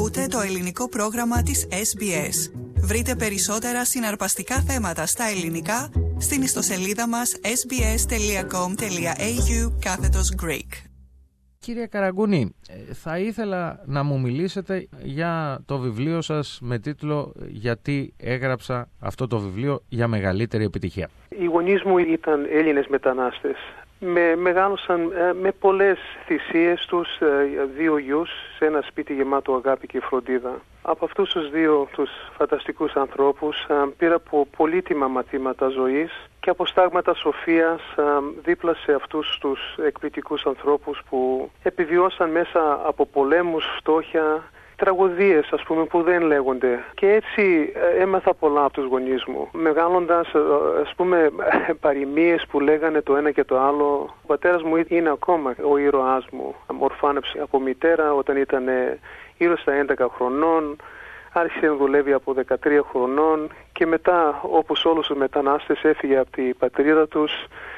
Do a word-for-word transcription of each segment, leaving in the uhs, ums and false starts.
Ακούτε το ελληνικό πρόγραμμα της ες μπι ες. Βρείτε περισσότερα συναρπαστικά θέματα στα ελληνικά στην ιστοσελίδα μας ες μπι ες τελεία κομ τελεία έι γιου κάθετος Greek. Κύριε Καραγκούνη, θα ήθελα να μου μιλήσετε για το βιβλίο σας με τίτλο «Γιατί έγραψα αυτό το βιβλίο για μεγαλύτερη επιτυχία». Οι γονείς μου ήταν Έλληνες μετανάστες. Με μεγάλωσαν με πολλές θυσίες τους, δύο γιους, σε ένα σπίτι γεμάτο αγάπη και φροντίδα. Από αυτούς τους δύο τους φανταστικούς ανθρώπους πήρα από πολύτιμα μαθήματα ζωής και από στάγματα σοφίας δίπλα σε αυτούς τους εκπληκτικούς ανθρώπους που επιβιώσαν μέσα από πολέμους, φτώχεια, τραγωδίες ας πούμε που δεν λέγονται. Και έτσι έμαθα πολλά από τους γονείς μου. Μεγάλοντας ας πούμε παροιμίες που λέγανε το ένα και το άλλο. Ο πατέρας μου είναι ακόμα ο ήρωάς μου. Ορφάνεψε από μητέρα όταν ήταν γύρω στα έντεκα χρονών. Άρχισε να δουλεύει από δεκατρία χρονών και μετά, όπως όλους τους μετανάστες, έφυγε από την πατρίδα τους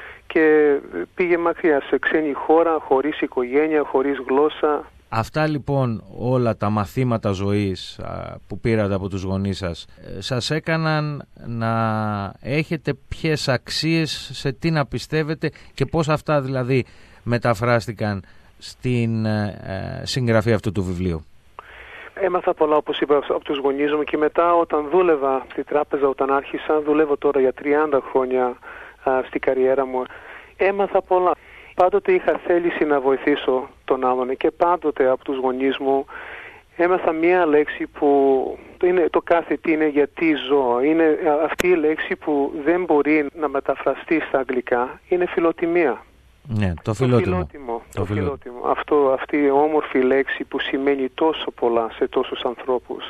και πήγε μακριά σε ξένη χώρα, χωρίς οικογένεια, χωρίς γλώσσα. Αυτά λοιπόν όλα τα μαθήματα ζωής που πήρατε από τους γονείς σας σας έκαναν να έχετε ποιες αξίες, σε τι να πιστεύετε και πώς αυτά δηλαδή μεταφράστηκαν στην συγγραφή αυτού του βιβλίου. Έμαθα πολλά, όπως είπα, από τους γονείς μου και μετά όταν δούλευα στη τράπεζα, όταν άρχισα, δουλεύω τώρα για τριάντα χρόνια α, στη καριέρα μου, έμαθα πολλά. Πάντοτε είχα θέληση να βοηθήσω τον άλλον και πάντοτε από τους γονείς μου έμαθα μία λέξη που είναι, το κάθε τι είναι γιατί ζω. Είναι αυτή η λέξη που δεν μπορεί να μεταφραστεί στα αγγλικά. Είναι φιλοτιμία. Ναι, το φιλότιμο. Το φιλότιμο. Το το φιλότιμο. Αυτό, αυτή η όμορφη λέξη που σημαίνει τόσο πολλά σε τόσους ανθρώπους.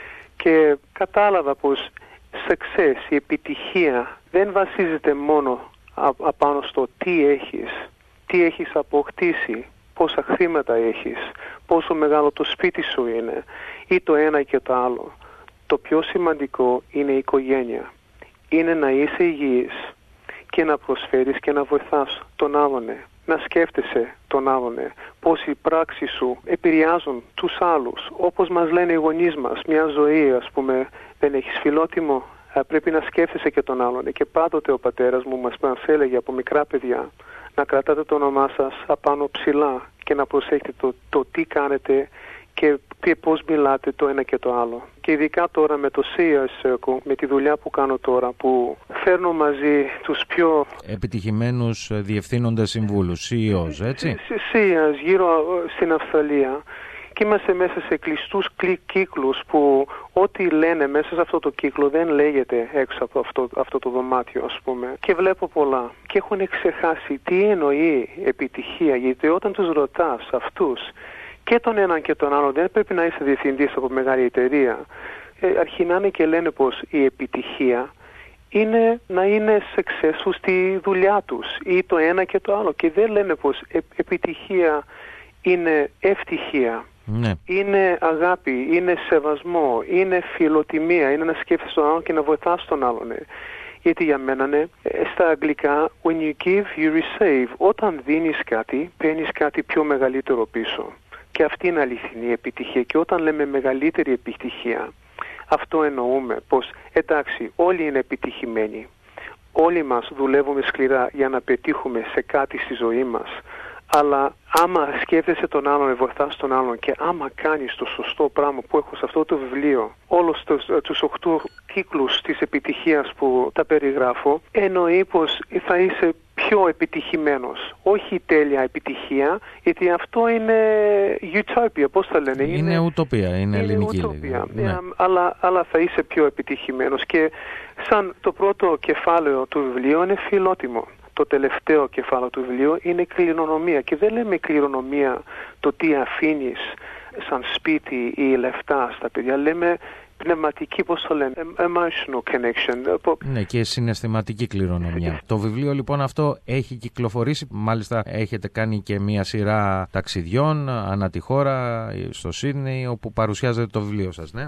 Και κατάλαβα πως success, η επιτυχία δεν βασίζεται μόνο απάνω στο τι έχεις, τι έχεις αποκτήσει, πόσα χρήματα έχεις, πόσο μεγάλο το σπίτι σου είναι ή το ένα και το άλλο. Το πιο σημαντικό είναι η οικογένεια. Είναι να είσαι υγιής και να προσφέρεις και να βοηθάς τον άλλον, να σκέφτεσαι τον άλλον, πώς οι πράξεις σου επηρεάζουν τους άλλους. Όπως μας λένε οι γονείς μας, μια ζωή ας πούμε δεν έχεις φιλότιμο, πρέπει να σκέφτεσαι και τον άλλον. Και πάντοτε ο πατέρας μου μας, μας έλεγε από μικρά παιδιά να κρατάτε το όνομά σας απάνω ψηλά και να προσέχετε το, το τι κάνετε και πώς μιλάτε το ένα και το άλλο. Και ειδικά τώρα με το σι ι ες Circle, με τη δουλειά που κάνω τώρα, που φέρνω μαζί τους πιο επιτυχημένους διευθύνοντες συμβούλους, σι ι ό's, έτσι? σι ι ες γύρω στην Αυστραλία. Και είμαστε μέσα σε κλειστούς κύκλους που ό,τι λένε μέσα σε αυτό το κύκλο δεν λέγεται έξω από αυτό, αυτό το δωμάτιο ας πούμε. Και βλέπω πολλά και έχουν ξεχάσει τι εννοεί επιτυχία, γιατί όταν τους ρωτάς αυτούς και τον έναν και τον άλλον, δεν πρέπει να είσαι διευθυντής από μεγάλη εταιρεία, ε, αρχινάνε και λένε πως η επιτυχία είναι να είναι successful στη δουλειά τους ή το ένα και το άλλο, και δεν λένε πως ε, επιτυχία είναι ευτυχία. Ναι. Είναι αγάπη, είναι σεβασμό, είναι φιλοτιμία, είναι να σκέφτεσαι τον άλλον και να βοηθάς τον άλλον. Γιατί για μένα ναι, στα αγγλικά when you give you receive. Όταν δίνεις κάτι, παίρνεις κάτι πιο μεγαλύτερο πίσω. Και αυτή είναι αληθινή επιτυχία. Και όταν λέμε μεγαλύτερη επιτυχία, αυτό εννοούμε πως εντάξει, όλοι είναι επιτυχημένοι. Όλοι μας δουλεύουμε σκληρά για να πετύχουμε σε κάτι στη ζωή μας. Αλλά άμα σκέφτεσαι τον άλλον, βοηθάς τον άλλον και άμα κάνεις το σωστό πράγμα που έχω σε αυτό το βιβλίο, όλους τους, τους οχτώ κύκλους της επιτυχίας που τα περιγράφω, εννοεί πως θα είσαι πιο επιτυχημένος. Όχι τέλεια επιτυχία, γιατί αυτό είναι utopia, πώς θα λένε. Είναι, είναι ουτοπία, είναι, είναι ελληνική. Ουτοπία, ναι. αλλά, αλλά θα είσαι πιο επιτυχημένος. Και σαν το πρώτο κεφάλαιο του βιβλίου είναι φιλότιμο. Το τελευταίο κεφάλαιο του βιβλίου είναι κληρονομία. Και δεν λέμε κληρονομία το τι αφήνεις σαν σπίτι ή λεφτά στα παιδιά. Λέμε πνευματική, πώς το λένε, emotional connection. Ναι, και συναισθηματική κληρονομιά. Το βιβλίο λοιπόν αυτό έχει κυκλοφορήσει. Μάλιστα έχετε κάνει και μια σειρά ταξιδιών ανά τη χώρα, στο Σίδνεϊ, όπου παρουσιάζετε το βιβλίο σας, ναι?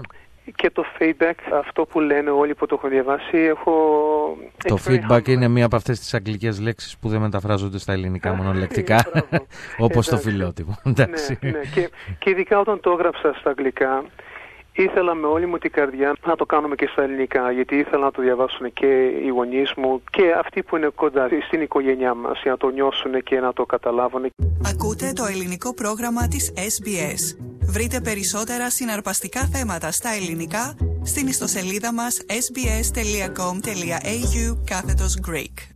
και το feedback, αυτό που λένε όλοι που το έχουν διαβάσει, έχω... Το feedback είναι μία από αυτές τις αγγλικές λέξεις που δεν μεταφράζονται στα ελληνικά μονολεκτικά, όπως το φιλότιμο. Ναι, ναι. Και, και ειδικά όταν το έγραψα στα αγγλικά, ήθελα με όλη μου την καρδιά να το κάνουμε και στα ελληνικά, γιατί ήθελα να το διαβάσουν και οι γονείς μου και αυτοί που είναι κοντά στην οικογένειά μας, για να το νιώσουν και να το καταλάβουν. Ακούτε το ελληνικό πρόγραμμα της ες μπι ες. Βρείτε περισσότερα συναρπαστικά θέματα στα ελληνικά στην ιστοσελίδα μας ες μπι ες τελεία κομ τελεία έι γιου κάθετος Greek.